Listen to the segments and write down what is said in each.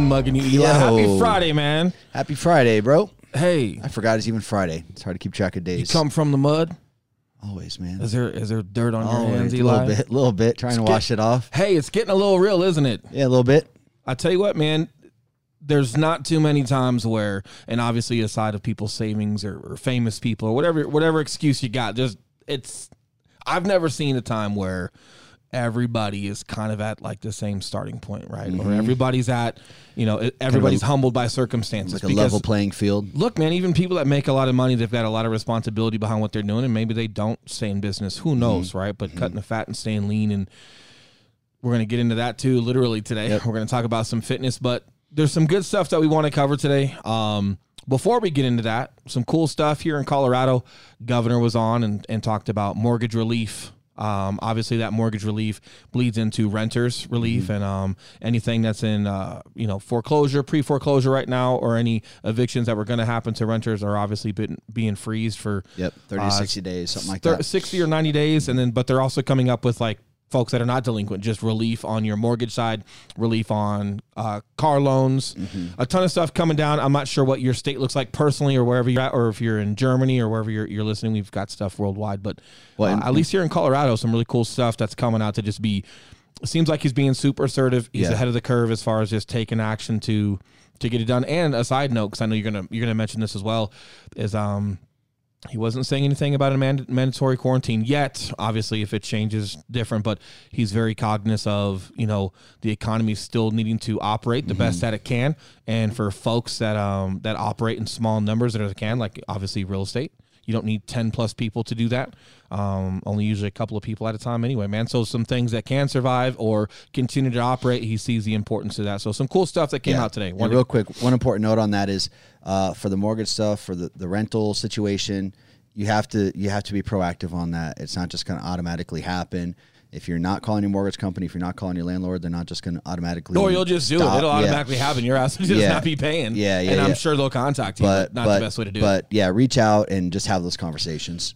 mugging you, Eli. Yo. Happy Friday, man. Happy Friday, bro. Hey, I forgot it's even Friday. It's hard to keep track of you days. come from the mud? Always, man. Is there dirt on your hands, a Eli? little bit. Trying to wash it off. Hey, it's getting a little real, isn't it? Yeah, a little bit. I tell you what, man, there's not too many times where, and obviously aside of people's savings or famous people or whatever excuse you got, I've never seen a time where everybody is kind of at like the same starting point, right? Or everybody's at, everybody's humbled by circumstances. Like a level playing field. Look, man, even people that make a lot of money, they've got a lot of responsibility behind what they're doing, and maybe they don't stay in business. Who knows, right? But cutting the fat and staying lean, and we're going to get into that too, literally today. Yep. We're going to talk about some fitness, but there's some good stuff that we want to cover today. Before we get into that, some cool stuff here in Colorado. Governor was on and talked about mortgage relief. Obviously, that mortgage relief bleeds into renters relief and anything that's in foreclosure, pre-foreclosure right now, or any evictions that were going to happen to renters are obviously being freezed for 30 to 60 days, something like that. 60 or 90 days, but they're also coming up with like folks that are not delinquent, just relief on your mortgage side, relief on car loans, a ton of stuff coming down. I'm not sure what your state looks like personally or wherever you're at, or if you're in Germany or wherever you're listening. We've got stuff worldwide, but at least here in Colorado, some really cool stuff that's coming out to just be, it seems like he's being super assertive. He's ahead of the curve as far as just taking action to get it done. And a side note, because I know you're gonna mention this as well, is he wasn't saying anything about a mandatory quarantine yet. Obviously, if it changes, different. But he's very cognizant of, the economy still needing to operate the best that it can. And for folks that operate in small numbers that they can, like obviously real estate, you don't need 10 plus people to do that. Only usually a couple of people at a time anyway, man. So some things that can survive or continue to operate, he sees the importance of that. So some cool stuff that came out today. Real quick, one important note on that is for the mortgage stuff, for the rental situation, you have to be proactive on that. It's not just going to automatically happen. If you're not calling your mortgage company, if you're not calling your landlord, they're not just going to automatically. Or you'll just do it. It'll automatically happen. Your ass will just not be paying. And I'm sure they'll contact you. But not the best way to do it. But yeah, reach out and just have those conversations.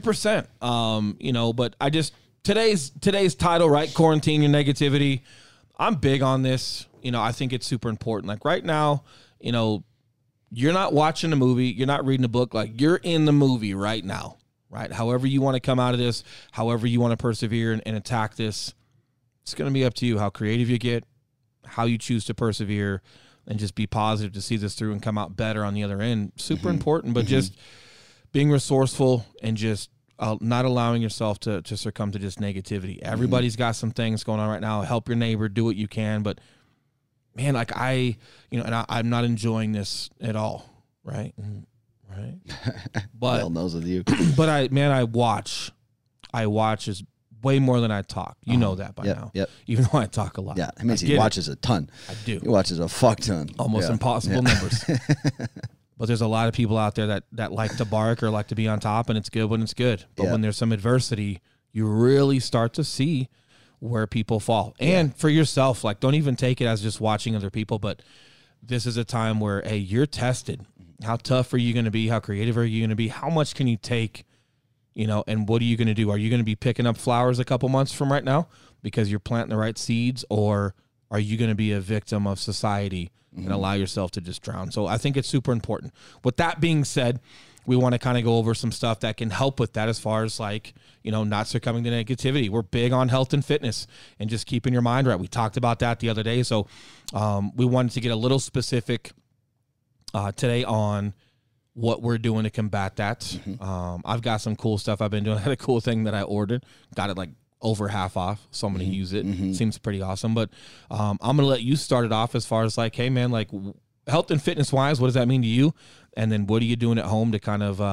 100%. But I just today's title, right? Quarantine your negativity. I'm big on this. I think it's super important. Like right now, you're not watching a movie, you're not reading a book. Like you're in the movie right now. Right? However you want to come out of this, however you want to persevere and attack this, it's going to be up to you how creative you get, how you choose to persevere, and just be positive to see this through and come out better on the other end. Super important, but just being resourceful and just not allowing yourself to succumb to just negativity. Everybody's got some things going on right now. Help your neighbor, do what you can. But, man, like I'm not enjoying this at all, right? Right, but well knows with you. But I watch is way more than I talk. You know that by now. Yep. Even though I talk a lot. Yeah, that means he watches a ton. I do. He watches a fuck ton. Almost impossible numbers. But there's a lot of people out there that like to bark or like to be on top, and it's good when it's good. But when there's some adversity, you really start to see where people fall. And for yourself, like don't even take it as just watching other people, but this is a time where, hey, you're tested. How tough are you going to be? How creative are you going to be? How much can you take, and what are you going to do? Are you going to be picking up flowers a couple months from right now because you're planting the right seeds, or are you going to be a victim of society and allow yourself to just drown? So I think it's super important. With that being said, we want to kind of go over some stuff that can help with that as far as like, not succumbing to negativity. We're big on health and fitness and just keeping your mind right. We talked about that the other day. So we wanted to get a little specific today on what we're doing to combat that. I've got some cool stuff I've been doing. I had a cool thing that I ordered, got it like over half off, so I'm going to use it. Seems pretty awesome, but I'm going to let you start it off as far as like, hey man, like health and fitness wise, what does that mean to you? And then what are you doing at home to kind of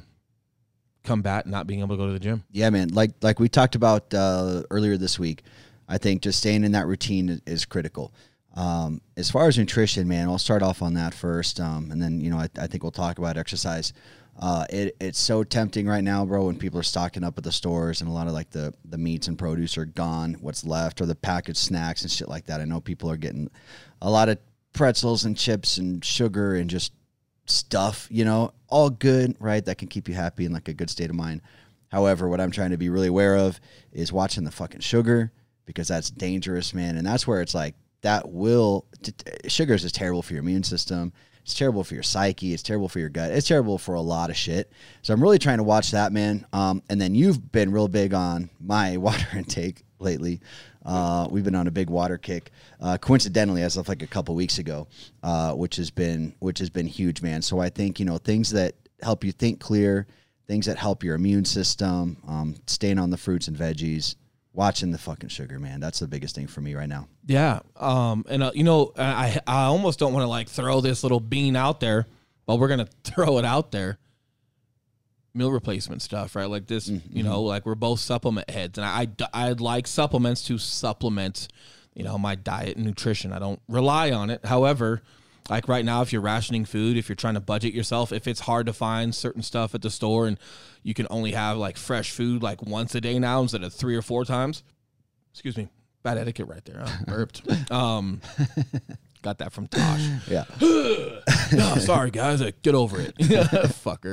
combat not being able to go to the gym? Yeah, man. Like we talked about earlier this week, I think just staying in that routine is critical. As far as nutrition, man, I'll start off on that first. And then, I think we'll talk about exercise. It's so tempting right now, bro, when people are stocking up at the stores and a lot of like the meats and produce are gone, what's left, or the packaged snacks and shit like that. I know people are getting a lot of pretzels and chips and sugar and just stuff, all good, right? That can keep you happy in like a good state of mind. However, what I'm trying to be really aware of is watching the fucking sugar, because that's dangerous, man. And that's where it's like, sugars is terrible for your immune system. It's terrible for your psyche. It's terrible for your gut. It's terrible for a lot of shit. So I'm really trying to watch that, man. And then you've been real big on my water intake lately. We've been on a big water kick, coincidentally, as of like a couple weeks ago, which has been huge, man. So I think, things that help you think clear, things that help your immune system, staying on the fruits and veggies, watching the fucking sugar, man. That's the biggest thing for me right now. Yeah. I almost don't want to like throw this little bean out there, but we're going to throw it out there. Meal replacement stuff, right? Like this, like we're both supplement heads, and I'd like supplements to supplement, my diet and nutrition. I don't rely on it. However, like right now, if you're rationing food, if you're trying to budget yourself, if it's hard to find certain stuff at the store and you can only have like fresh food like once a day now instead of 3 or 4 times, excuse me, bad etiquette right there. I burped. Got that from Tosh. Yeah. No, sorry guys, get over it. Fucker.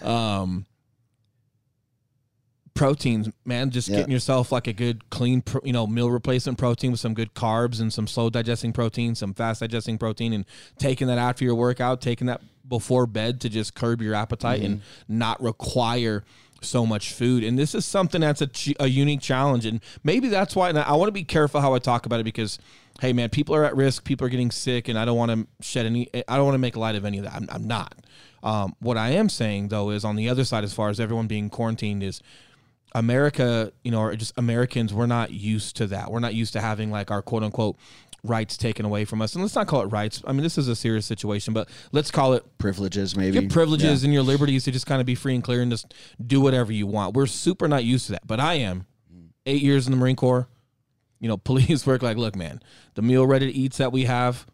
Proteins, man, just getting yourself like a good clean meal replacement protein with some good carbs and some slow digesting protein, some fast digesting protein, and taking that after your workout, taking that before bed to just curb your appetite and not require so much food. And this is something that's a unique challenge, and maybe that's why. And I want to be careful how I talk about it, because hey man, people are at risk, people are getting sick, and I don't want to make light of any of that. I'm not. What I am saying though is, on the other side, as far as everyone being quarantined, is America, or just Americans, we're not used to that. We're not used to having like our quote unquote rights taken away from us. And let's not call it rights. I mean, this is a serious situation, but let's call it privileges, maybe. Your privileges and your liberties to just kind of be free and clear and just do whatever you want. We're super not used to that, but I am. 8 years in the Marine Corps, police work. Like, look, man, the meal ready to eats that we have,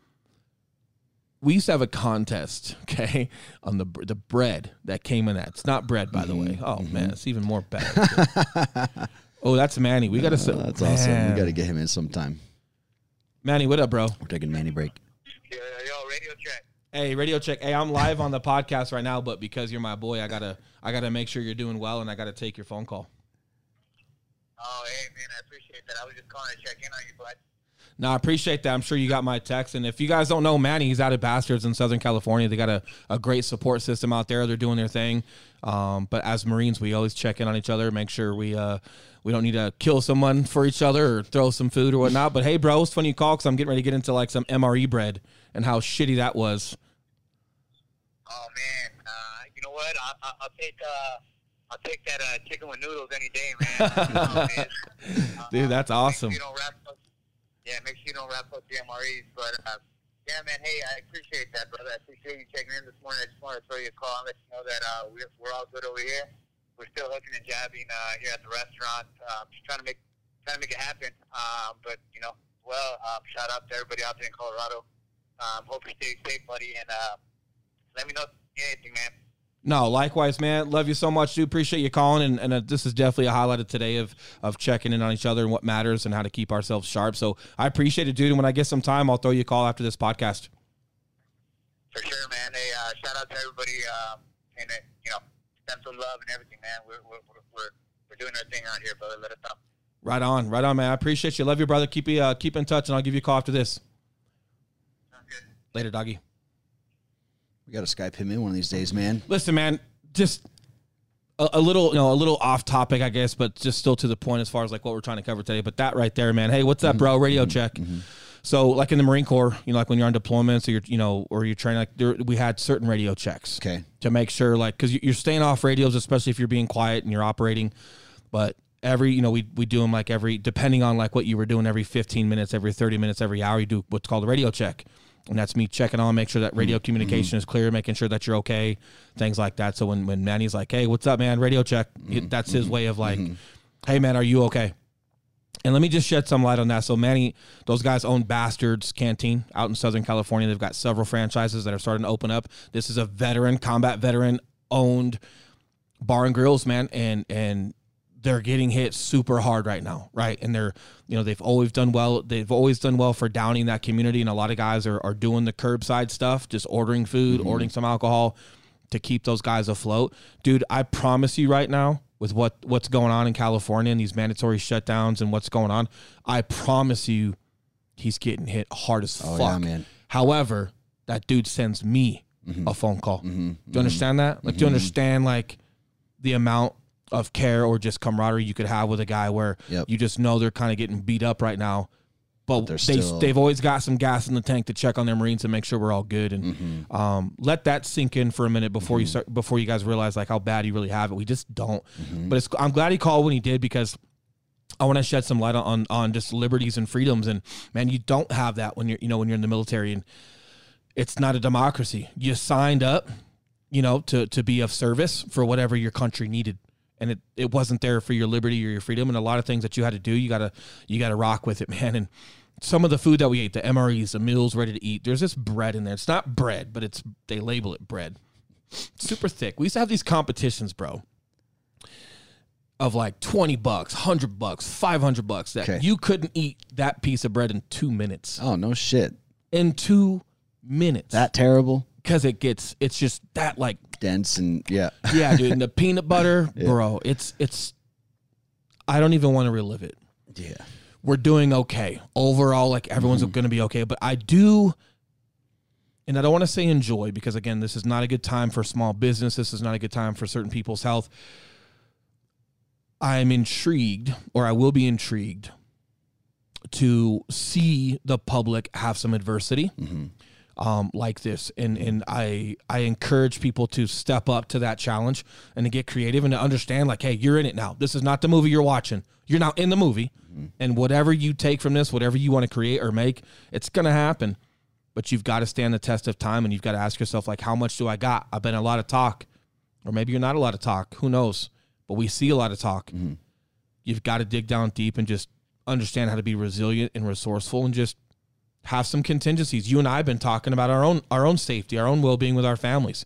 we used to have a contest, okay, on the bread that came in that. It's not bread, by the way. Oh, man, it's even more bad. Oh, that's Manny. We got to that's awesome. We got to get him in sometime. Manny, what up, bro? We're taking a Manny break. Yo, radio check. Hey, radio check. Hey, I'm live on the podcast right now, but because you're my boy, I gotta make sure you're doing well, and I gotta take your phone call. Oh, hey, man, I appreciate that. I was just calling to check in on you, bud. No, I appreciate that. I'm sure you got my text. And if you guys don't know Manny, he's out at Bastards in Southern California. They got a great support system out there. They're doing their thing. But as Marines, we always check in on each other, make sure we don't need to kill someone for each other or throw some food or whatnot. But hey, bro, it's funny you call, because I'm getting ready to get into like some MRE bread and how shitty that was. Oh, man. You know what? I'll take that chicken with noodles any day, man. Oh, man. Dude, that's awesome. Make sure you don't wrap up the MREs. But, yeah, man, hey, I appreciate that, brother. I appreciate you checking in this morning. I just wanted to throw you a call and let you know that we're all good over here. We're still hooking and jabbing here at the restaurant. Just trying to make it happen. But, shout out to everybody out there in Colorado. Hope you stay safe, buddy. And let me know if you need anything, man. No, likewise, man. Love you so much, dude. Appreciate you calling, and this is definitely a highlight of today of checking in on each other and what matters and how to keep ourselves sharp. So I appreciate it, dude. And when I get some time, I'll throw you a call after this podcast. For sure, man. Hey, shout out to everybody, and send some love and everything, man. We're doing our thing out here, brother. Let us know. Right on, man. I appreciate you. Love you, brother. Keep in touch, and I'll give you a call after this. Sounds good. Later, doggy. We got to Skype him in one of these days, man. Listen, man, just a little off topic, I guess, but just still to the point as far as like what we're trying to cover today. But that right there, man. Hey, what's up, bro? Radio check. So, like in the Marine Corps, like when you're on deployments or you're training, we had certain radio checks, to make sure, like, because you're staying off radios, especially if you're being quiet and you're operating. But we do them like depending on like what you were doing, every 15 minutes, every 30 minutes, every hour, you do what's called a radio check. And that's me checking on, make sure that radio communication is clear, making sure that you're okay, things like that. So when Manny's like, hey, what's up, man? Radio check. That's his way of like, hey, man, are you okay? And let me just shed some light on that. So Manny, those guys own Bastards Canteen out in Southern California. They've got several franchises that are starting to open up. This is a combat veteran owned bar and grills, man. And they're getting hit super hard right now, right? And they're, they've always done well. They've always done well for downing that community, and a lot of guys are doing the curbside stuff, just ordering food, ordering some alcohol to keep those guys afloat. Dude, I promise you right now, with what's going on in California and these mandatory shutdowns and what's going on, I promise you he's getting hit hard as fuck. Yeah, man. However, that dude sends me a phone call. Do you understand that? Like, do you understand, like, the amount of care or just camaraderie you could have with a guy where you just know they're kind of getting beat up right now, but they've always got some gas in the tank to check on their Marines and make sure we're all good. And let that sink in for a minute before you guys realize like how bad you really have it. We just don't. But I'm glad he called when he did, because I want to shed some light on just liberties and freedoms. And man, you don't have that when you're in the military, and it's not a democracy. You signed up, to be of service for whatever your country needed. And it wasn't there for your liberty or your freedom. And a lot of things that you had to do, you gotta rock with it, man. And some of the food that we ate, the MREs, the meals ready to eat, there's this bread in there. It's not bread, but they label it bread. Super thick. We used to have these competitions, bro, of like $20, $100, $500 that you couldn't eat that piece of bread in 2 minutes. Oh, no shit. In 2 minutes. That terrible? Because it's just that like dense and yeah, dude. And the peanut butter, bro, it's I don't even want to relive it. Yeah. We're doing okay. Overall, like everyone's going to be okay. But I do, and I don't want to say enjoy, because again, this is not a good time for small business. This is not a good time for certain people's health. I'm intrigued, or I will be intrigued, to see the public have some adversity like this. And I encourage people to step up to that challenge and to get creative and to understand, like, hey, you're in it now. This is not the movie you're watching. You're now in the movie. And whatever you take from this, whatever you want to create or make, it's going to happen. But you've got to stand the test of time, and you've got to ask yourself, like, how much do I got? I've been a lot of talk, or maybe you're not a lot of talk. Who knows? But we see a lot of talk. You've got to dig down deep and just understand how to be resilient and resourceful, and just have some contingencies. You and I have been talking about our own safety, our own well-being with our families.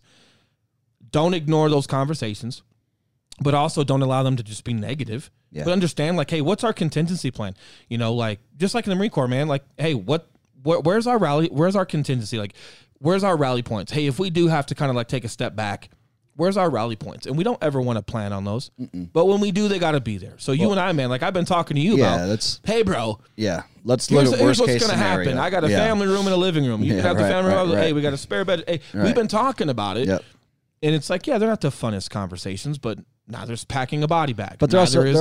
Don't ignore those conversations, but also don't allow them to just be negative. But understand, like, hey, what's our contingency plan? Like, just like in the Marine Corps, man, like, hey, where's our rally? Where's our contingency? Like, where's our rally points? Hey, if we do have to kind of like take a step back, where's our rally points? And we don't ever want to plan on those. But when we do, they got to be there. So you and I, man, like I've been talking to you about, hey, bro. Yeah, let's look at worst case gonna scenario. Happen. I got a family room and a living room. You can have the family room. Hey, we got a spare bed. Hey, we've been talking about it. And it's like, yeah, they're not the funnest conversations, but now there's packing a body bag. But they're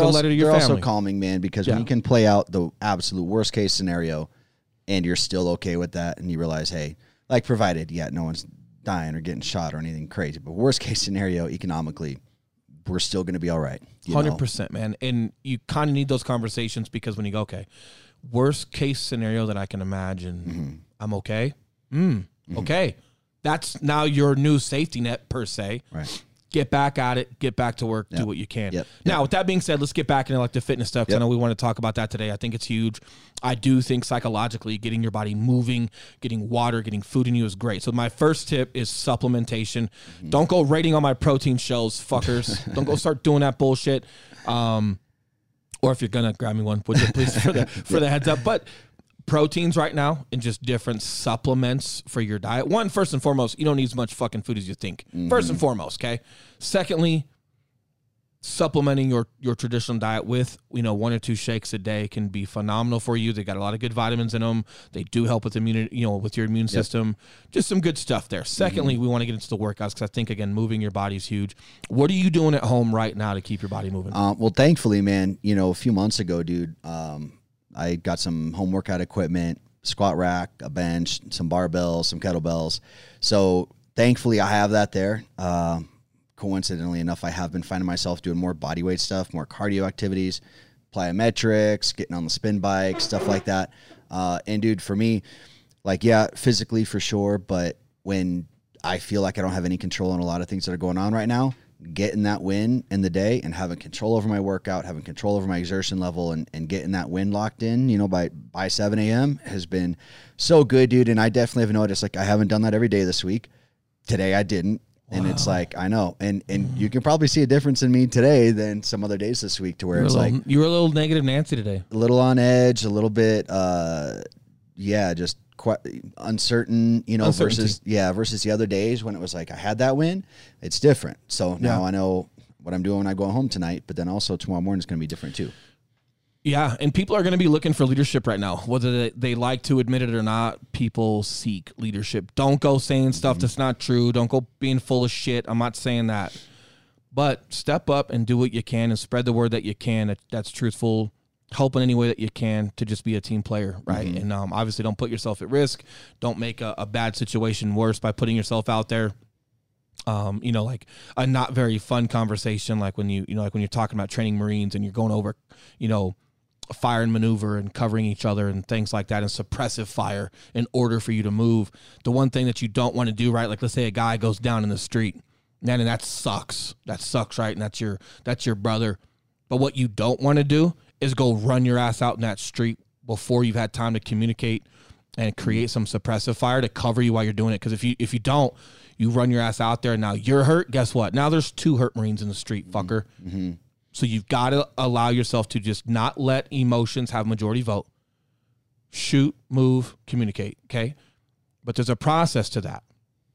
also calming, man, because when you can play out the absolute worst case scenario and you're still okay with that, and you realize, hey, like, provided, no one's dying or getting shot or anything crazy, but worst case scenario economically, we're still going to be all right. 100%, man. And you kind of need those conversations, because when you go, okay, worst case scenario that I can imagine, I'm okay. Okay. That's now your new safety net, per se. Right. Get back at it. Get back to work. Do what you can. Now, with that being said, let's get back into like the fitness stuff, because I know we want to talk about that today. I think it's huge. I do think psychologically getting your body moving, getting water, getting food in you is great. So my first tip is supplementation. Don't go rating on my protein shells, fuckers. Don't go start doing that bullshit. Or if you're going to grab me one, would you please, for the heads up. But proteins right now and just different supplements for your diet. One, first and foremost, you don't need as much fucking food as you think. First and foremost, okay? Secondly, supplementing your traditional diet with, 1 or 2 shakes a day can be phenomenal for you. They got a lot of good vitamins in them. They do help with immunity, with your immune system. Just some good stuff there. Secondly, we want to get into the workouts, because I think, again, moving your body is huge. What are you doing at home right now to keep your body moving? Well, thankfully, man, a few months ago, dude, I got some home workout equipment, squat rack, a bench, some barbells, some kettlebells. So thankfully I have that there. Coincidentally enough, I have been finding myself doing more bodyweight stuff, more cardio activities, plyometrics, getting on the spin bike, stuff like that. And dude, for me, like, physically for sure. But when I feel like I don't have any control on a lot of things that are going on right now, getting that win in the day and having control over my workout, having control over my exertion level, and getting that win locked in, by 7 a.m. has been so good, dude. And I definitely have noticed, like, I haven't done that every day this week. Today I didn't. Wow. And it's like, I know. And you can probably see a difference in me today than some other days this week, to where you were a little negative Nancy today. A little on edge, a little bit, just quite uncertain, versus the other days when it was like I had that win. It's different. So now I know what I'm doing when I go home tonight, but then also tomorrow morning is going to be different too. Yeah, and people are going to be looking for leadership right now. Whether they like to admit it or not, people seek leadership. Don't go saying stuff that's not true. Don't go being full of shit. I'm not saying that. But step up and do what you can and spread the word that you can. That's truthful. Help in any way that you can to just be a team player, right? And obviously don't put yourself at risk. Don't make a bad situation worse by putting yourself out there. Like a not very fun conversation, like when like when you're talking about training Marines and you're going over, fire and maneuver and covering each other and things like that, and suppressive fire in order for you to move. The one thing that you don't want to do, right? Like let's say a guy goes down in the street, man, and that sucks. That sucks, right? And that's your brother. But what you don't want to do is go run your ass out in that street before you've had time to communicate and create some suppressive fire to cover you while you're doing it. Because if you don't, you run your ass out there and now you're hurt. Guess what? Now there's 2 hurt Marines in the street, fucker. Mm-hmm. So you've got to allow yourself to just not let emotions have majority vote. Shoot, move, communicate, okay? But there's a process to that.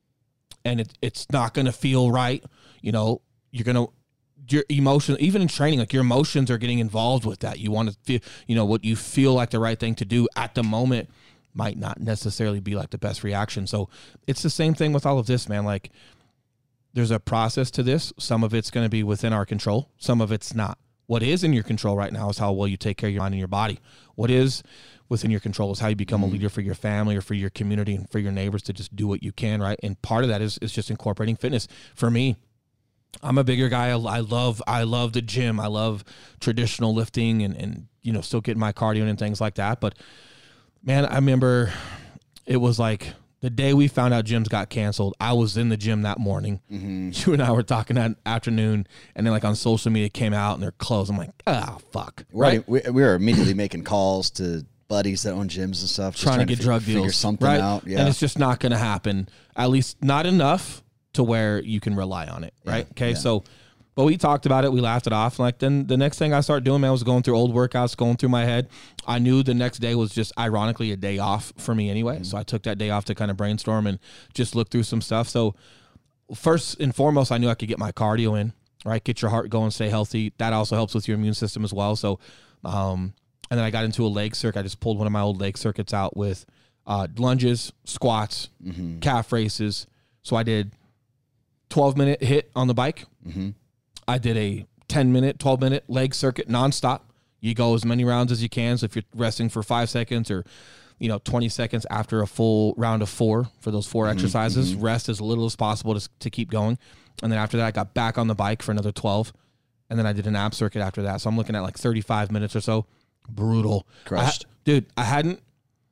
And it's not going to feel right. You're going to, your emotions, even in training, like your emotions are getting involved with that. You want to feel, what you feel like the right thing to do at the moment might not necessarily be like the best reaction. So it's the same thing with all of this, man. Like, there's a process to this. Some of it's going to be within our control. Some of it's not. What is in your control right now is how well you take care of your mind and your body. What is within your control is how you become a leader for your family or for your community and for your neighbors to just do what you can, right? And part of that is just incorporating fitness. For me, I'm a bigger guy. I love the gym. I love traditional lifting and still getting my cardio and things like that. But, man, I remember it was like the day we found out gyms got canceled, I was in the gym that morning. Mm-hmm. You and I were talking that afternoon, and then like on social media it came out and they're closed. I'm like, fuck. Right. We were immediately making calls to buddies that own gyms and stuff. Trying to get drug deals. Figure something out. Yeah. And it's just not going to happen. At least not enough to where you can rely on it. Right. Yeah. Okay. Yeah. So, but we talked about it. We laughed it off. Like then the next thing I started doing, man, was going through old workouts, going through my head. I knew the next day was just ironically a day off for me anyway. Mm-hmm. So I took that day off to kind of brainstorm and just look through some stuff. So first and foremost, I knew I could get my cardio in, right? Get your heart going, stay healthy. That also helps with your immune system as well. So, and then I got into a leg circuit. I just pulled one of my old leg circuits out with lunges, squats, calf races. So I did 12-minute hit on the bike. Mm-hmm. I did a 10-minute, 12-minute leg circuit nonstop. You go as many rounds as you can. So if you're resting for 5 seconds or 20 seconds after a full round of 4 for those 4 exercises, rest as little as possible to keep going. And then after that, I got back on the bike for another 12. And then I did an ab circuit after that. So I'm looking at like 35 minutes or so. Brutal. Crushed. Dude, I hadn't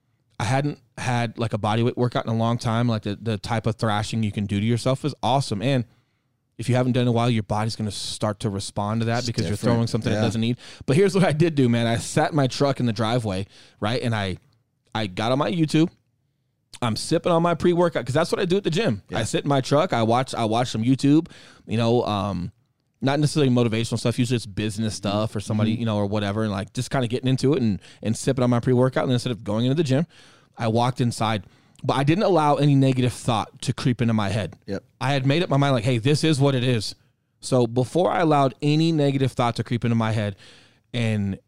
had like a bodyweight workout in a long time. Like the type of thrashing you can do to yourself is awesome. And if you haven't done it in a while, your body's going to start to respond to that because you're throwing something it doesn't need. But here's what I did do, man. I sat my truck in the driveway, right? And I got on my YouTube. I'm sipping on my pre-workout because that's what I do at the gym. Yeah. I sit in my truck. I watch some YouTube, not necessarily motivational stuff. Usually it's business stuff or somebody, or whatever. And like just kind of getting into it and sipping on my pre-workout. And instead of going into the gym, I walked inside. But I didn't allow any negative thought to creep into my head. Yep. I had made up my mind like, hey, this is what it is. So before I allowed any negative thought to creep into my head and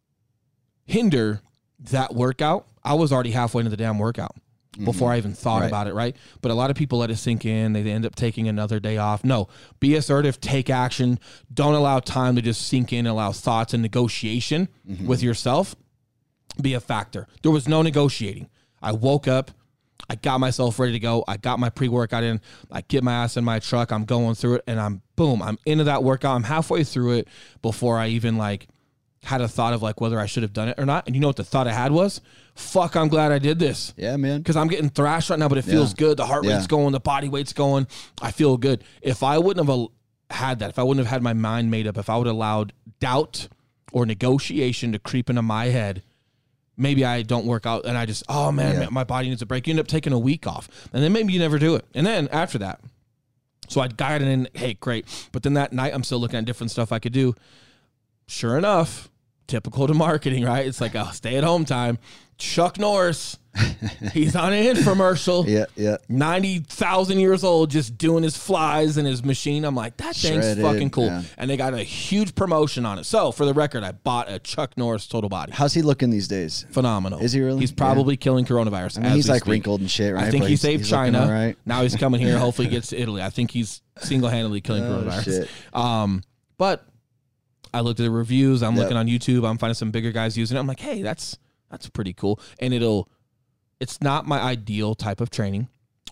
hinder that workout, I was already halfway into the damn workout before I even thought about it, right? But a lot of people let it sink in. They end up taking another day off. No, be assertive, take action. Don't allow time to just sink in. Allow thoughts and negotiation with yourself be a factor. There was no negotiating. I woke up. I got myself ready to go. I got my pre-workout in. I get my ass in my truck. I'm going through it, and I'm into that workout. I'm halfway through it before I even had a thought of whether I should have done it or not. And you know what the thought I had was? Fuck, I'm glad I did this. Yeah, man. Because I'm getting thrashed right now, but it feels good. The heart rate's going. The body weight's going. I feel good. If I wouldn't have had that, if I wouldn't have had my mind made up, if I would have allowed doubt or negotiation to creep into my head, maybe I don't work out and I just, man, my body needs a break. You end up taking a week off. And then maybe you never do it. And then after that, so I got it in, hey, great. But then that night I'm still looking at different stuff I could do. Sure enough, typical to marketing, right? It's like a stay-at-home time. Chuck Norris. He's on an infomercial. Yeah. 90,000 years old, just doing his flies and his machine. I'm like, that thing's Shredded, fucking cool. yeah. And they got a huge promotion on it. So, for the record, I bought a Chuck Norris Total Body. How's he looking these days? Phenomenal. Is he really? He's probably killing coronavirus. I mean, he's like wrinkled and shit, right? I think But he saved he's looking China. all right. Now he's coming here. Hopefully he gets to Italy. I think he's single-handedly killing coronavirus. Shit. But I looked at the reviews. I'm looking on YouTube. I'm finding some bigger guys using it. I'm like, hey, that's pretty cool. And it's not my ideal type of training,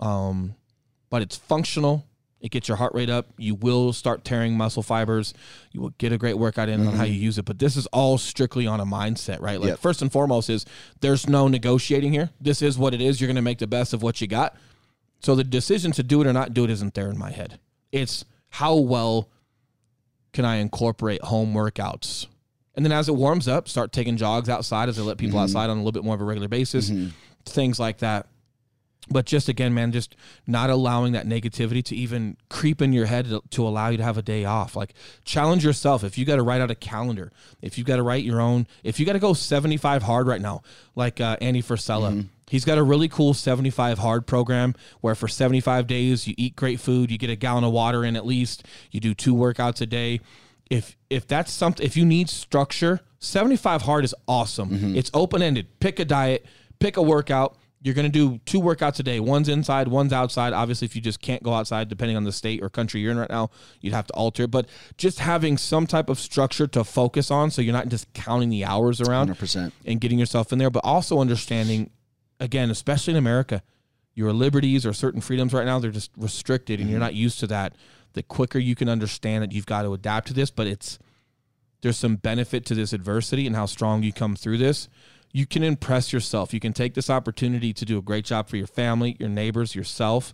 but it's functional. It gets your heart rate up. You will start tearing muscle fibers. You will get a great workout in on how you use it. But this is all strictly on a mindset, right? Like first and foremost is there's no negotiating here. This is what it is. You're going to make the best of what you got. So the decision to do it or not do it isn't there in my head. It's how well can I incorporate home workouts? And then as it warms up, start taking jogs outside as I let people outside on a little bit more of a regular basis. Things like that. But just again, man, just not allowing that negativity to even creep in your head to allow you to have a day off. Like challenge yourself. If you got to write out a calendar, if you got to write your own, if you got to go 75 hard right now, like Andy Frisella, he's got a really cool 75 hard program where for 75 days you eat great food, you get a gallon of water in at least, you do 2 workouts a day. If that's something, if you need structure, 75 hard is awesome. It's open-ended. Pick a diet, pick a workout. You're going to do 2 workouts a day. One's inside, one's outside. Obviously, if you just can't go outside, depending on the state or country you're in right now, you'd have to alter it. But just having some type of structure to focus on so you're not just counting the hours around 100%. And getting yourself in there, but also understanding, again, especially in America, your liberties or certain freedoms right now, they're just restricted and you're not used to that. The quicker you can understand that you've got to adapt to this, but there's some benefit to this adversity and how strong you come through this. You can impress yourself. You can take this opportunity to do a great job for your family, your neighbors, yourself,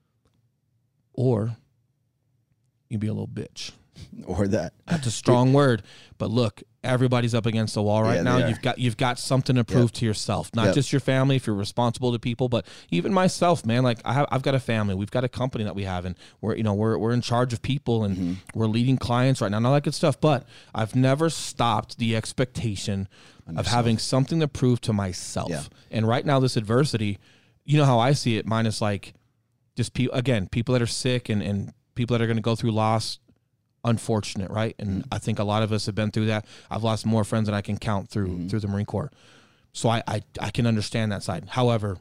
or you be a little bitch. Or that. That's a strong word, but look, everybody's up against the wall right now. You've got something to prove to yourself, not just your family if you're responsible to people, but even myself, man. Like I've got a family, we've got a company that we have, and we're in charge of people, and we're leading clients right now, and all that good stuff. But I've never stopped the expectation of having something to prove to myself. Yeah. And right now, this adversity, you know how I see it, minus like just people that are sick and people that are going to go through loss. Unfortunate, right? And I think a lot of us have been through that. I've lost more friends than I can count through the Marine Corps. So I can understand that side. However,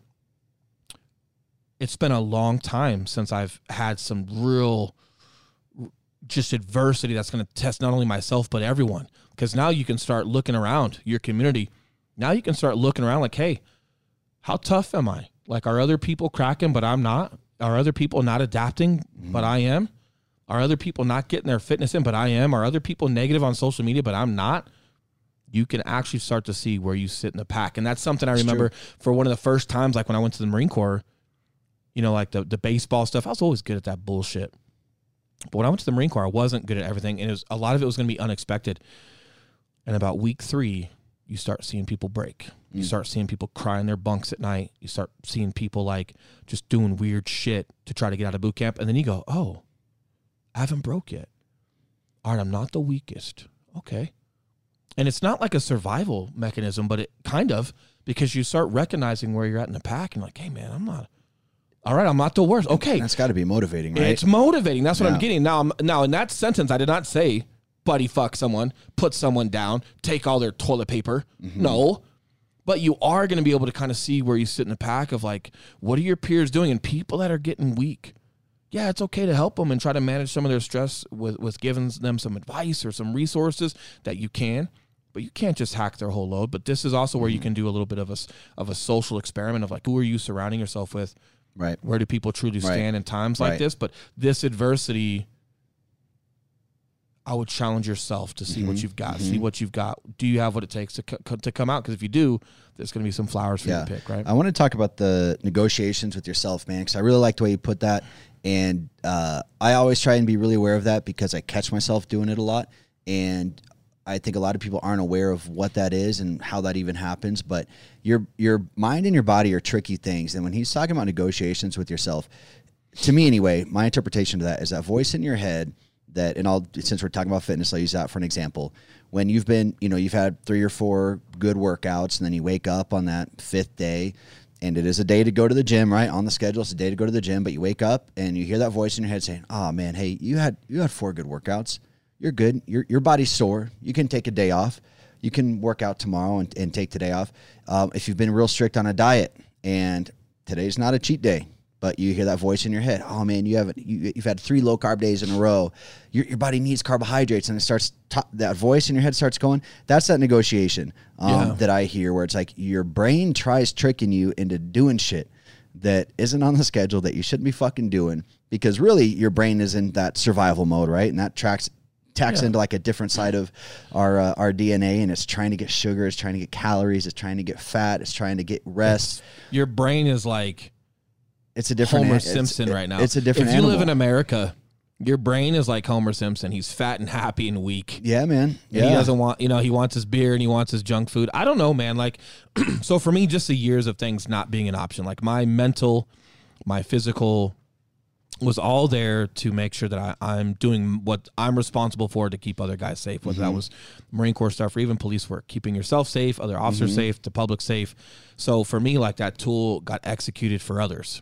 it's been a long time since I've had some real just adversity that's going to test not only myself, but everyone. Because now you can start looking around your community. Now you can start looking around like, hey, how tough am I? Like, are other people cracking, but I'm not? Are other people not adapting, but I am? Are other people not getting their fitness in, but I am? Are other people negative on social media, but I'm not? You can actually start to see where you sit in the pack. And that's something I remember for one of the first times, like when I went to the Marine Corps, like the baseball stuff, I was always good at that bullshit. But when I went to the Marine Corps, I wasn't good at everything. And a lot of it was going to be unexpected. And about week 3, you start seeing people break. You start seeing people cry in their bunks at night. You start seeing people like just doing weird shit to try to get out of boot camp. And then you go, oh, I haven't broke yet. All right, I'm not the weakest. Okay. And it's not like a survival mechanism, but it kind of, because you start recognizing where you're at in the pack and like, hey, man, I'm not the worst. Okay. That's got to be motivating, right? It's motivating. That's what I'm getting. Now, in that sentence, I did not say, buddy, fuck someone, put someone down, take all their toilet paper. No. But you are going to be able to kind of see where you sit in the pack of like, what are your peers doing? And people that are getting weak. Yeah, it's okay to help them and try to manage some of their stress with giving them some advice or some resources that you can, but you can't just hack their whole load. But this is also where you can do a little bit of a social experiment of like, who are you surrounding yourself with? Right. Where do people truly stand in times like this? But this adversity, I would challenge yourself to see what you've got. See what you've got. Do you have what it takes to come out? Because if you do, there's going to be some flowers for you to pick, right? I want to talk about the negotiations with yourself, man, because I really like the way you put that. And I always try and be really aware of that because I catch myself doing it a lot. And I think a lot of people aren't aware of what that is and how that even happens. But your mind and your body are tricky things. And when he's talking about negotiations with yourself, to me anyway, my interpretation of that is that voice in your head that, and since we're talking about fitness, I'll use that for an example. When you've had 3 or 4 good workouts, and then you wake up on that 5th day, and it is a day to go to the gym, right? On the schedule, it's a day to go to the gym, but you wake up and you hear that voice in your head saying, "Oh man, hey, you had 4 good workouts. You're good. Your body's sore. You can take a day off. You can work out tomorrow and take today off." If you've been real strict on a diet and today's not a cheat day, but you hear that voice in your head, "Oh man, you've had 3 low carb days in a row. Your body needs carbohydrates," and it starts that voice in your head starts going. That's that negotiation that I hear, where it's like your brain tries tricking you into doing shit that isn't on the schedule, that you shouldn't be fucking doing, because really your brain is in that survival mode, right? And that tacks into like a different side of our DNA, and it's trying to get sugar, it's trying to get calories, it's trying to get fat, it's trying to get rest. Your brain is like, it's a different Homer Simpson right now. It's a different If you animal. live in America, your brain is like Homer Simpson. He's fat and happy and weak. Yeah, man. And he doesn't want, he wants his beer and he wants his junk food. I don't know, man. Like, so for me, just the years of things not being an option, like my mental, my physical was all there to make sure that I'm doing what I'm responsible for to keep other guys safe, whether that was Marine Corps stuff or even police work, keeping yourself safe, other officers safe, the public safe. So for me, like, that tool got executed for others.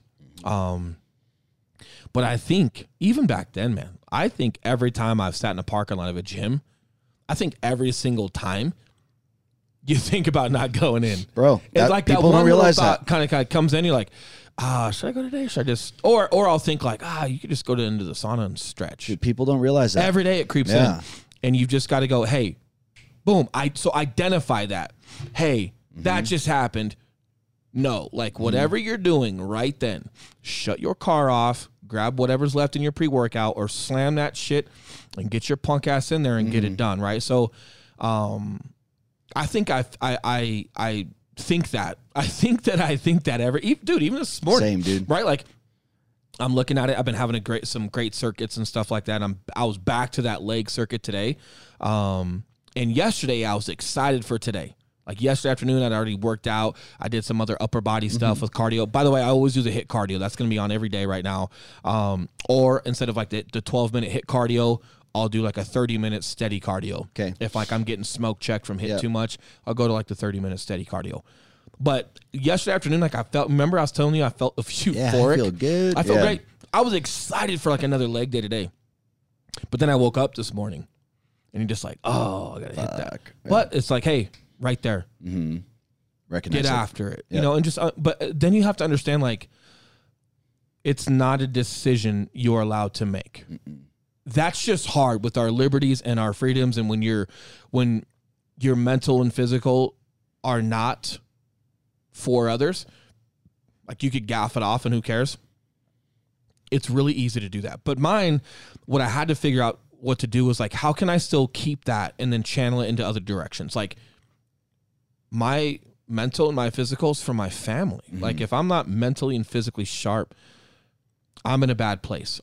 But I think even back then, man, I think every time I've sat in a parking lot of a gym, I think every single time you think about not going in. Bro, it's like people that one don't realize thought that. kind of comes in, you're like, should I go today? Should I just, or I'll think like, you could just go into the sauna and stretch. Dude, people don't realize that. Every day it creeps in, and you've just got to go, hey, boom. So identify that. Hey, that just happened. No, like whatever you're doing right then, shut your car off, grab whatever's left in your pre-workout, or slam that shit and get your punk ass in there and get it done. Right. So, I think I think that even this morning, Same, dude. right? Like, I'm looking at it. I've been having some great circuits and stuff like that. I was back to that leg circuit today. And yesterday I was excited for today. Like yesterday afternoon, I'd already worked out. I did some other upper body stuff with cardio. By the way, I always use a HIIT cardio. That's going to be on every day right now. Or instead of like the 12-minute HIIT cardio, I'll do like a 30-minute steady cardio. Okay. If like I'm getting smoke checked from HIIT too much, I'll go to like the 30-minute steady cardio. But yesterday afternoon, like remember I was telling you I felt euphoric. Yeah, I feel good. I felt great. I was excited for like another leg day today. But then I woke up this morning and you're just like, oh, I got to hit that. Yeah. But it's like, hey, right there. Recognize Get after it. You know, and just, but then you have to understand, like, it's not a decision you're allowed to make. That's just hard with our liberties and our freedoms. And when your mental and physical are not for others, like you could gaff it off and who cares? It's really easy to do that. But mine, what I had to figure out what to do was like, how can I still keep that and then channel it into other directions? Like, my mental and my physical is for my family. Like, if I'm not mentally and physically sharp, I'm in a bad place.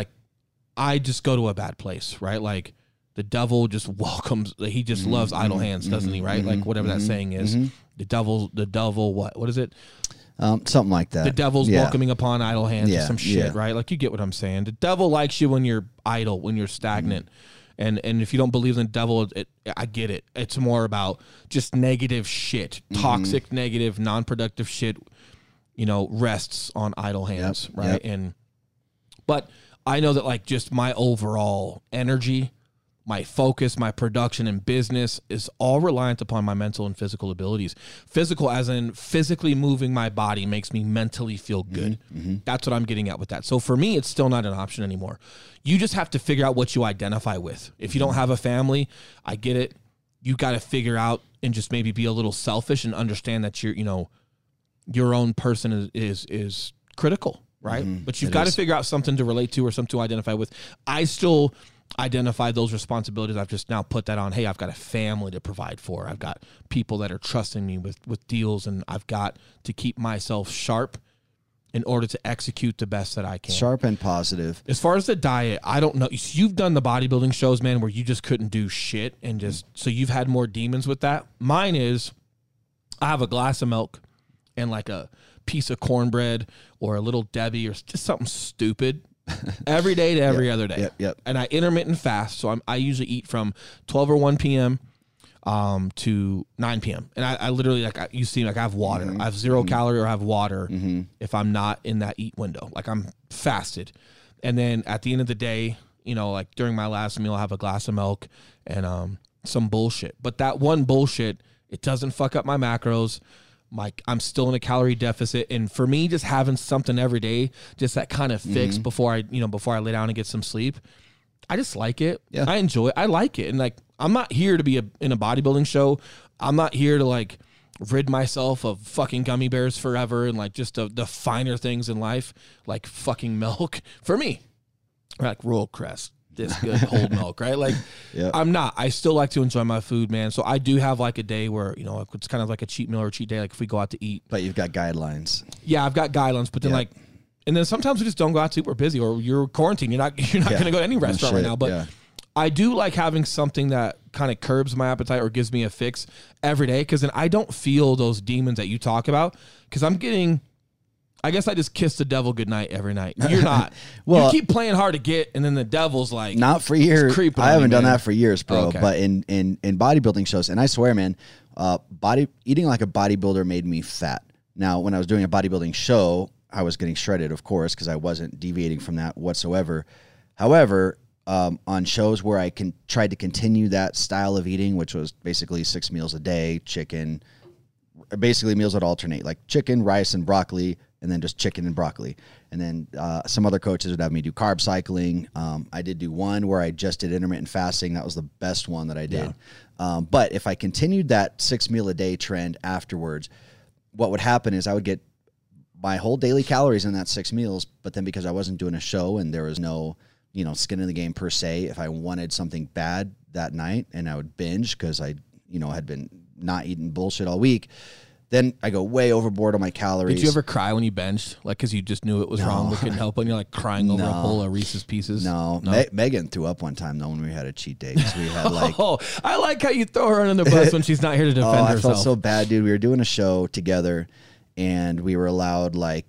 I just go to a bad place, right? Like, the devil just welcomes, he just loves idle hands, doesn't he? Right? Like, whatever that saying is. The devil, what is it? Something like that. The devil's welcoming upon idle hands or some shit, yeah. right? Like, you get what I'm saying. The devil likes you when you're idle, when you're stagnant. And if you don't believe in the devil, I get it. It's more about just negative shit, toxic, negative, non-productive shit, rests on idle hands, right? But I know that, like, just my overall energy, my focus, my production and business is all reliant upon my mental and physical abilities. Physical, as in physically moving my body, makes me mentally feel good. That's what I'm getting at with that. So for me, it's still not an option anymore. You just have to figure out what you identify with. If you don't have a family, I get it. You got to figure out and just maybe be a little selfish and understand that your own person is critical, right? But you've got to figure out something to relate to or something to identify with. I still identify those responsibilities. I've just now put that on. Hey, I've got a family to provide for. I've got people that are trusting me with deals, and I've got to keep myself sharp in order to execute the best that I can. Sharp and positive. As far as the diet, I don't know. You've done the bodybuilding shows, man, where you just couldn't do shit, and just so you've had more demons with that. Mine is, I have a glass of milk and like a piece of cornbread or a little Debbie or just something stupid every day to every other day. Yep. And I intermittent fast, so I usually eat from 12 or 1 p.m. To 9 p.m. And I literally, like, you see, like, I have water. I have 0 calorie or I have water if I'm not in that eat window. Like, I'm fasted. And then at the end of the day, you know, like, during my last meal, I have a glass of milk and some bullshit. But that one bullshit, it doesn't fuck up my macros. I'm still in a calorie deficit. And for me, just having something every day, just that kind of fix before I lay down and get some sleep, I just like it. Yeah. I enjoy it. I like it. And, like, I'm not here to be in a bodybuilding show. I'm not here to, like, rid myself of fucking gummy bears forever and, like, just the finer things in life, like fucking milk. For me, like Royal Crest, this good whole milk, right? Like, I'm not. I still like to enjoy my food, man. So I do have, like, a day where, you know, it's kind of like a cheat meal or a cheat day, like if we go out to eat. But you've got guidelines. Yeah, I've got guidelines, but then, like, and then sometimes we just don't go out to eat. We're busy or you're quarantined. You're not going to go to any restaurant right now. But I do like having something that kind of curbs my appetite or gives me a fix every day, because then I don't feel those demons that you talk about, because I guess I just kiss the devil goodnight every night. You're not. Well, you keep playing hard to get, and then the devil's like, not for years. Creeping I haven't done man. that for years, bro. Okay. But in bodybuilding shows, and I swear, man, eating like a bodybuilder made me fat. Now, when I was doing a bodybuilding show, I was getting shredded, of course, because I wasn't deviating from that whatsoever. However, on shows where I tried to continue that style of eating, which was basically 6 meals a day, chicken, basically meals that alternate, like chicken, rice, and broccoli, and then just chicken and broccoli. And then some other coaches would have me do carb cycling. I did do one where I just did intermittent fasting. That was the best one that I did. Yeah. But if I continued that 6 meal a day trend afterwards, what would happen is I would get my whole daily calories in that 6 meals, but then because I wasn't doing a show and there was no, you know, skin in the game per se, if I wanted something bad that night and I would binge because I, you know, had been not eating bullshit all week, then I go way overboard on my calories. Did you ever cry when you benched? Like, because you just knew it was wrong, but couldn't help it, and you're like crying over a bowl of Reese's Pieces? No. Megan threw up one time, though, when we had a cheat day. We had like, I like how you throw her under the bus when she's not here to defend herself. I felt so bad, dude. We were doing a show together, and we were allowed the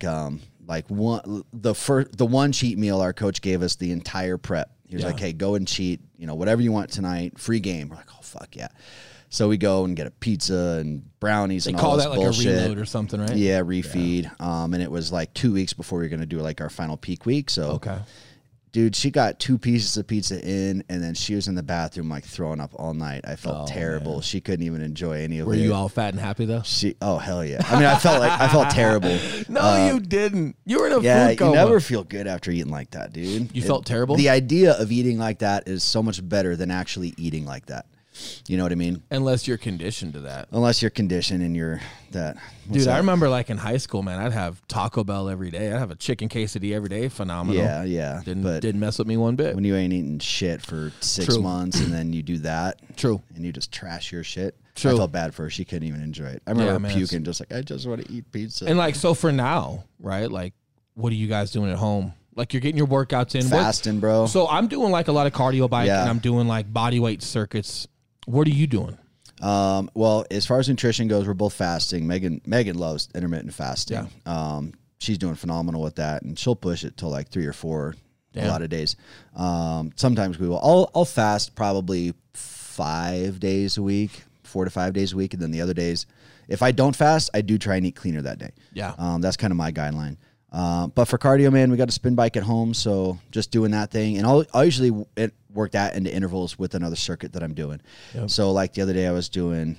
one cheat meal. Our coach gave us the entire prep. He was like, "Hey, go and cheat. You know, whatever you want tonight. Free game." We're like, "Oh fuck yeah!" So we go and get a pizza and brownies and all this bullshit. They call that like a reload or something, right? Yeah, refeed. Yeah. And it was like 2 weeks before we were going to do like our final peak week. So, okay. Dude, she got 2 pieces of pizza in, and then she was in the bathroom like throwing up all night. I felt terrible. Man. She couldn't even enjoy any of it. Were you all fat and happy though? Oh hell yeah! I mean, I felt terrible. No, you didn't. You were in a food coma. You never feel good after eating like that, dude. You felt terrible? The idea of eating like that is so much better than actually eating like that. You know what I mean? Unless you're conditioned to that. Unless you're conditioned and you're that. Dude, I remember like in high school, man, I'd have Taco Bell every day. I'd have a chicken quesadilla every day. Phenomenal. Yeah. Didn't mess with me one bit. When you ain't eating shit for 6 months and then you do that. True. And you just trash your shit. True. I felt bad for her. She couldn't even enjoy it. I remember puking just like, I just want to eat pizza. And like, so for now, right? Like, what are you guys doing at home? Like, you're getting your workouts in. Fasting, bro. So I'm doing like a lot of cardio bike and I'm doing like body weight circuits. What are you doing? Well, as far as nutrition goes, we're both fasting. Megan loves intermittent fasting. Yeah. She's doing phenomenal with that, and she'll push it till like 3 or 4 a lot of days. Sometimes we will. I'll fast probably 5 days a week, 4 to 5 days a week, and then the other days, if I don't fast, I do try and eat cleaner that day. Yeah. That's kind of my guideline. But for cardio, man, we got a spin bike at home, so just doing that thing, and I'll usually work that into intervals with another circuit that I'm doing. Yep. So like the other day I was doing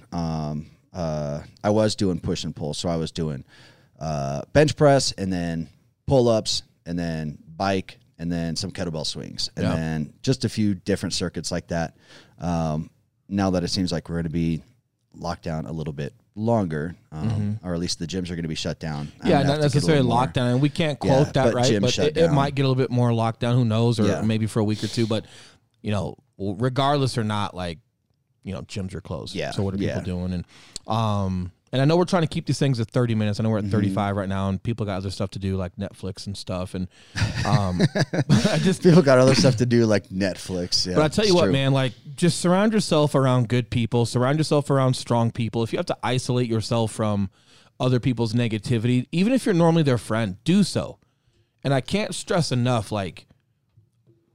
push and pull. So I was doing bench press and then pull-ups and then bike and then some kettlebell swings and then just a few different circuits like that. Now that it seems like we're going to be locked down a little bit longer, or at least the gyms are going to be shut down. Yeah, not necessarily lockdown, and we can't quote that, right? But it might get a little bit more locked down. Who knows? Or maybe for a week or two. But you know, regardless or not, like, you know, gyms are closed. Yeah. So what are people doing? And I know we're trying to keep these things at 30 minutes. I know we're at 35 right now, and people got other stuff to do like Netflix and stuff. And people got other stuff to do like Netflix. Yeah, but I tell you what, man, like, just surround yourself around good people. Surround yourself around strong people. If you have to isolate yourself from other people's negativity, even if you're normally their friend, do so. And I can't stress enough, like,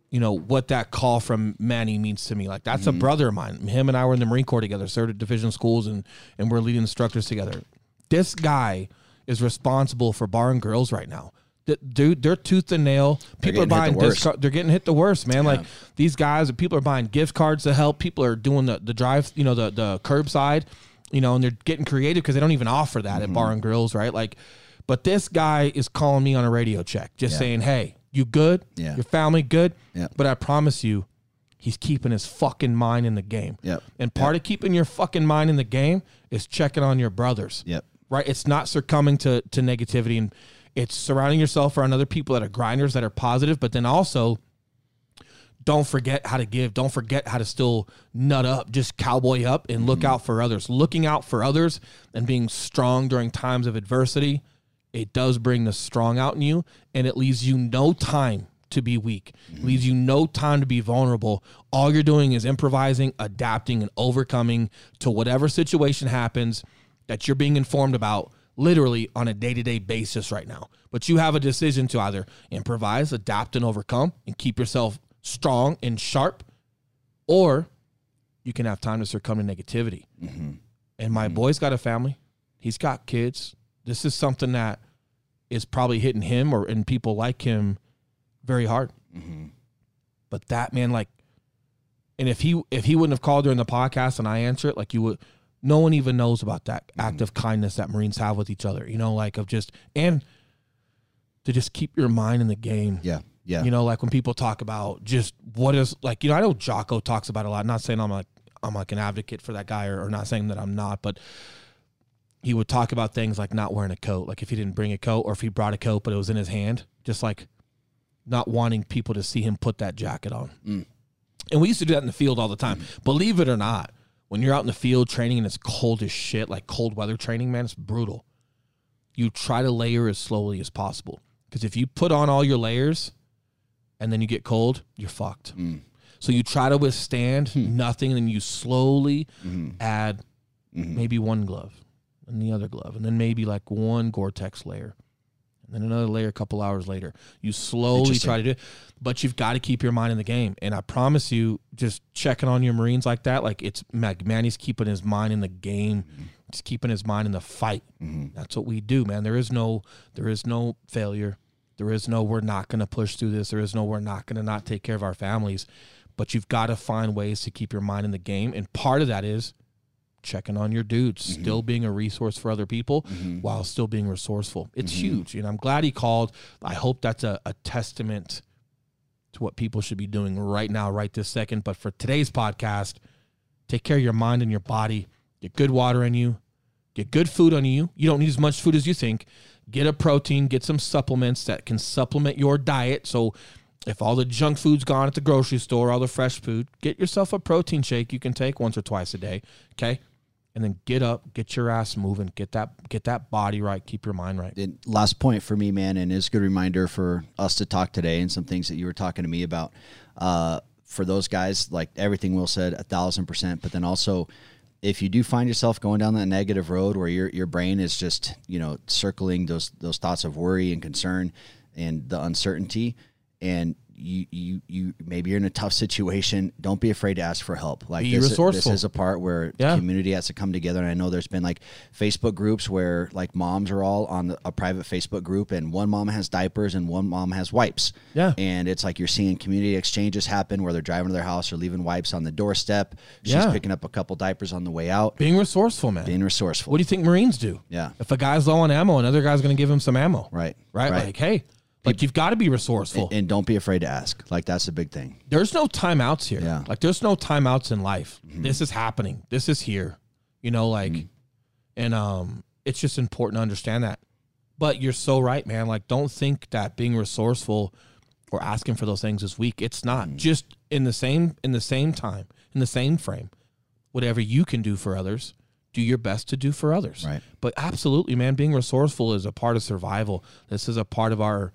what that call from Manny means to me. Like, that's a brother of mine. Him and I were in the Marine Corps together, served at division schools, and we're leading instructors together. This guy is responsible for bar and grills right now. Dude, they're tooth and nail. People are buying they're getting hit the worst, man. Yeah. Like, these guys, people are buying gift cards to help. People are doing the drive, the curbside, and they're getting creative because they don't even offer that at bar and grills, right? Like, but this guy is calling me on a radio check, just saying, hey, you good? Yeah. Your family good? Yeah. But I promise you, he's keeping his fucking mind in the game. Yep. And part of keeping your fucking mind in the game is checking on your brothers. Yep. Right? It's not succumbing to negativity, and it's surrounding yourself around other people that are grinders, that are positive, but then also don't forget how to give. Don't forget how to still nut up, just cowboy up and look out for others. Looking out for others and being strong during times of adversity, it does bring the strong out in you, and it leaves you no time to be weak. It leaves you no time to be vulnerable. All you're doing is improvising, adapting, and overcoming to whatever situation happens that you're being informed about literally on a day-to-day basis right now. But you have a decision to either improvise, adapt, and overcome and keep yourself strong and sharp, or you can have time to succumb to negativity. And my boy's got a family. He's got kids. This is something that is probably hitting him and people like him very hard. But that, man, like, and if he wouldn't have called during the podcast and I answer it, like, you would, no one even knows about that act of kindness that Marines have with each other, like, of just, and to just keep your mind in the game. Yeah. Yeah. Like, when people talk about just what is, like, I know Jocko talks about it a lot. I'm not saying I'm like an advocate for that guy, or not saying that I'm not, but he would talk about things like not wearing a coat. Like, if he didn't bring a coat, or if he brought a coat but it was in his hand, just like not wanting people to see him put that jacket on. And we used to do that in the field all the time. Believe it or not, when you're out in the field training and it's cold as shit, like cold weather training, man, it's brutal. You try to layer as slowly as possible, because if you put on all your layers and then you get cold, you're fucked. So you try to withstand nothing, and then you slowly add maybe one glove and the other glove, and then maybe like one Gore-Tex layer, and then another layer a couple hours later. You slowly try to do it, but you've got to keep your mind in the game. And I promise you, just checking on your Marines like that, like, it's Manny's keeping his mind in the game. He's keeping his mind in the fight. That's what we do, man. There is no failure. There is no, we're not going to push through this. There is no, we're not going to not take care of our families. But you've got to find ways to keep your mind in the game. And part of that is checking on your dudes, still being a resource for other people while still being resourceful. It's huge. I'm glad he called. I hope that's a testament to what people should be doing right now, right this second. But for today's podcast, take care of your mind and your body. Get good water in you. Get good food on you. You don't need as much food as you think. Get a protein. Get some supplements that can supplement your diet. So if all the junk food's gone at the grocery store, all the fresh food, get yourself a protein shake you can take once or twice a day, okay? And then get up, get your ass moving, get that body right, keep your mind right. And last point for me, man, and it's a good reminder for us to talk today, and some things that you were talking to me about. For those guys, like everything Will said, 1,000%, but then also, if you do find yourself going down that negative road where your brain is just, circling those thoughts of worry and concern and the uncertainty, and you maybe you're in a tough situation, don't be afraid to ask for help. Like, be resourceful. This is a part where the community has to come together. And I know there's been like Facebook groups where like moms are all on a private Facebook group, and one mom has diapers and one mom has wipes. Yeah. And it's like you're seeing community exchanges happen where they're driving to their house or leaving wipes on the doorstep. She's picking up a couple diapers on the way out. Being resourceful, man. Being resourceful. What do you think Marines do? Yeah. If a guy's low on ammo, another guy's going to give him some ammo. Right. Like, hey, like, you've got to be resourceful. And don't be afraid to ask. Like, that's the big thing. There's no timeouts here. Yeah. Like, there's no timeouts in life. This is happening. This is here. And it's just important to understand that. But you're so right, man. Like, don't think that being resourceful or asking for those things is weak. It's not. Just in the same time, in the same frame, whatever you can do for others, do your best to do for others. Right. But absolutely, man, being resourceful is a part of survival. This is a part of our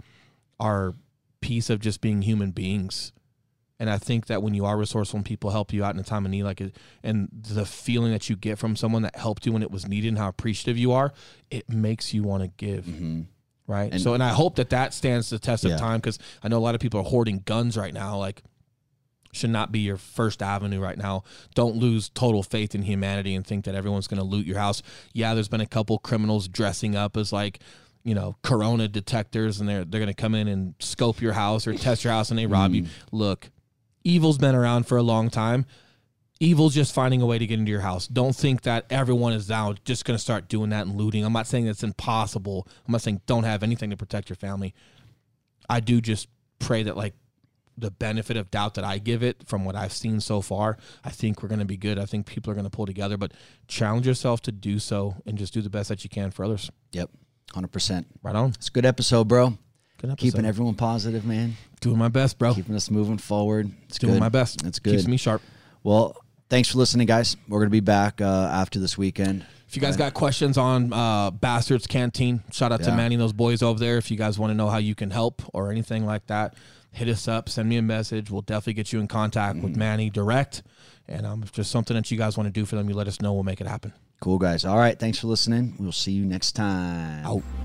piece of just being human beings. And I think that when you are resourceful and people help you out in a time of need, like, and the feeling that you get from someone that helped you when it was needed and how appreciative you are, it makes you want to give. Right. And- And I hope that stands the test Yeah. of time, because I know a lot of people are hoarding guns right now. Like, should not be your first avenue right now. Don't lose total faith in humanity and think that everyone's going to loot your house. Yeah, there's been a couple criminals dressing up as like, Corona detectors, and they're going to come in and scope your house or test your house, and they rob you. Look, evil's been around for a long time. Evil's just finding a way to get into your house. Don't think that everyone is now just going to start doing that and looting. I'm not saying it's impossible. I'm not saying don't have anything to protect your family. I do just pray that, like, the benefit of doubt that I give it from what I've seen so far, I think we're going to be good. I think people are going to pull together, but challenge yourself to do so and just do the best that you can for others. Yep, 100%. Right on. It's a good episode, bro. Good episode. Keeping everyone positive, man. Doing my best, bro. Keeping us moving forward. It's Doing good. my best. It's good. Keeps me sharp. Well, thanks for listening, guys. We're going to be back after this weekend. If you guys got questions on Bastards Canteen, shout out to Yeah. Manny and those boys over there. If you guys want to know how you can help or anything like that, hit us up, send me a message. We'll definitely get you in contact with Manny direct. And if there's something that you guys want to do for them, you let us know. We'll make it happen. Cool, guys. All right, thanks for listening. We'll see you next time. Out.